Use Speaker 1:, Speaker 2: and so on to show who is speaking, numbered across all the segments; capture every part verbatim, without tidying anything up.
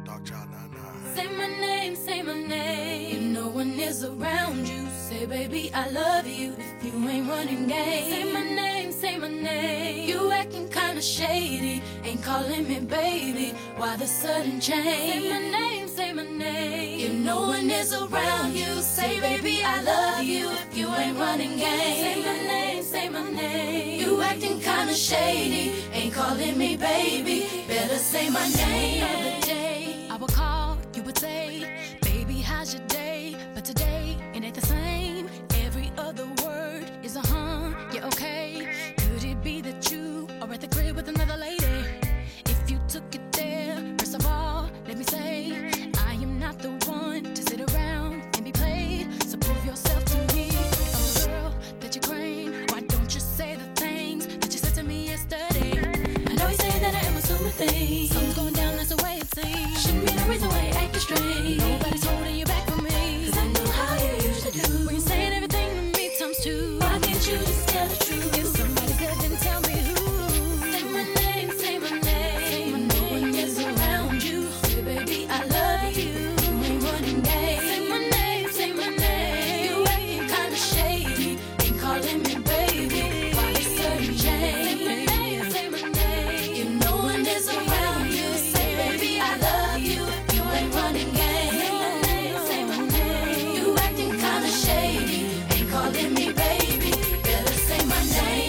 Speaker 1: Dark Child nine nine.
Speaker 2: Say my name, say my name. If no one is around you, say baby I love you. If you ain't running game, say my name, say my name. You acting kinda shady, ain't calling me baby. Why the sudden change? Say my name, say my name. If no one is around you, say baby I love you. If you ain't running game, say my name, say my name. You acting kinda shady, ain't calling me baby. Better say my name. The other day I would call, you would say, baby, how's your day? But today, it ain't the same. Every other word is a huh, yeah, okay. Could it be that you are at the crib with another lady? If you took it there, first of all, let me say, I am not the one to sit around and be played. So prove yourself to me. If I'm the girl that you claim, why don't you say the things that you said to me yesterday? I know you say that I am assuming things. Something's going down, that's the way it seems. Shouldn't be no reason why you acting strange. Nobody's holding you back from me, cause I know how you used to do. When you're saying everything to me times two, why can't you just tell the truth? If somebody's good, then tell me who. Say my name, say my name. Say my no one is around you. Say baby I love you. You ain't running game. Say my name, say my name. You acting kinda shady, ain't calling me baby. Why the sudden change? Say my name, say my name. If no one is around you, say baby I love you. If you ain't running game, say my name, say my name. You acting kinda shady, ain't calling me baby. Better say my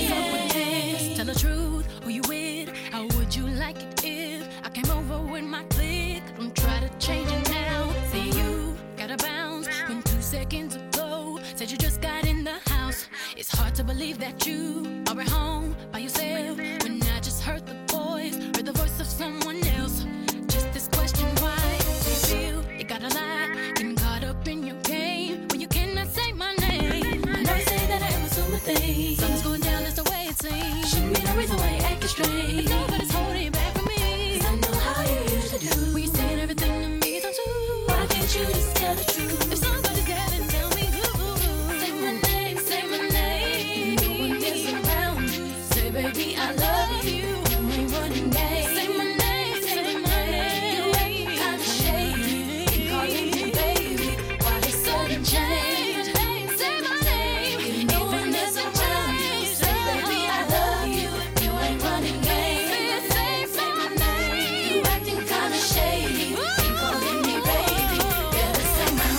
Speaker 2: name. Tell the truth, who you with? How would you like it if I came over with my clique? Don't try to change it now. Say you gotta bounce when two seconds ago said you just got in the house. It's hard to believe that you are at home by yourself when I just heard the voice, heard the voice of someone else. Just this question, why do you feel you gotta lie, getting caught up in your game when you cannot say my name? I know you say that I am assuming things. Something's going down, that's the way it seems. Shouldn't be no reason why you acting strange. If nobody's holding you back from me, cause I know how you used to do. When you're saying everything to me times two, why can't you just tell the truth? If somebody's got it, tell me who. Say my name, say my name. No one is around you, say baby I love you. You ain't running game. Say my name, say my name. You acting kinda shady, ain't calling me baby. Why the sudden change? Say my name. If no one is around you, say baby I love you. You ain't running game. Say, say my name. You acting kinda shady, ain't calling me baby. Better say my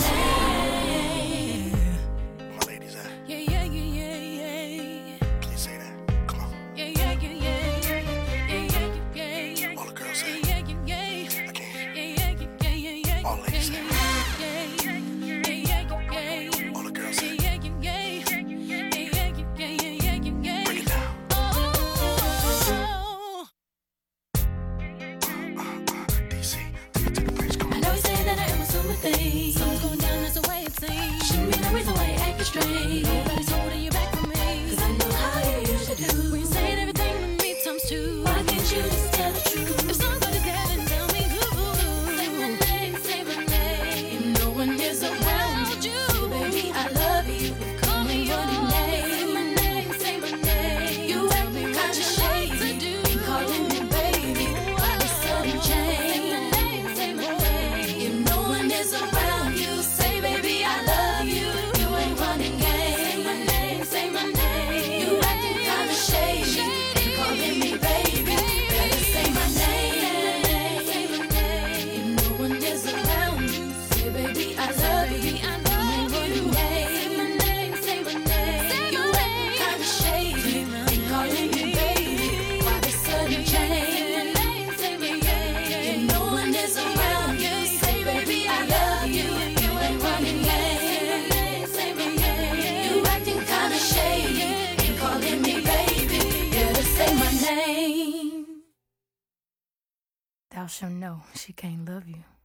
Speaker 2: name.
Speaker 1: My ladies at?
Speaker 2: Yeah, yeah, yeah, yeah, yeah.
Speaker 1: Can you say that? Come on.
Speaker 2: Yeah, yeah, yeah, yeah, yeah, yeah, yeah, yeah, yeah.
Speaker 1: All the girls say.
Speaker 2: Yeah, yeah, yeah, yeah.
Speaker 1: I can't.
Speaker 2: Yeah, yeah, yeah, yeah, yeah.
Speaker 1: All ladies say.
Speaker 2: Yeah, yeah, yeah, yeah, yeah.
Speaker 1: All the girls say.
Speaker 2: Yeah, yeah, yeah, yeah. Yeah, yeah, yeah, yeah, yeah, yeah.
Speaker 1: Break it down.
Speaker 2: Oh.
Speaker 1: Uh, uh, D C, take it to the bridge. Come
Speaker 2: I
Speaker 1: on.
Speaker 2: know you say that I am assuming things. Something's going down, that's the way it seems. Shouldn't be no reason why you acting strange. Nobody's holding you back from me, cause I know how you used to do. When you're saying everything to me times two, why can't you just tell the truth? If somebody's got it, tell me who. Say my name, say my name. If no one is around you, say baby I love you. Call me your name. Say my name, say my name. You acting kinda shady, ain't calling me baby. Why the sudden change? Say my name, say my name. If no one is around you, say baby I love you. You ain't running game. Say my name, say my name. You acting kinda shady, ain't calling me baby. Better say my name, say my name. If no one is around you, say baby I love you. You ain't running game. Say my name, say my name. You acting kinda shady, ain't calling me baby. Why the sudden change? Say my name, if no one is around you, say baby I love you. You ain't running game. Say my name, you acting kinda shady, ain't calling me baby. Better say my name. Thou shalt know she can't love you.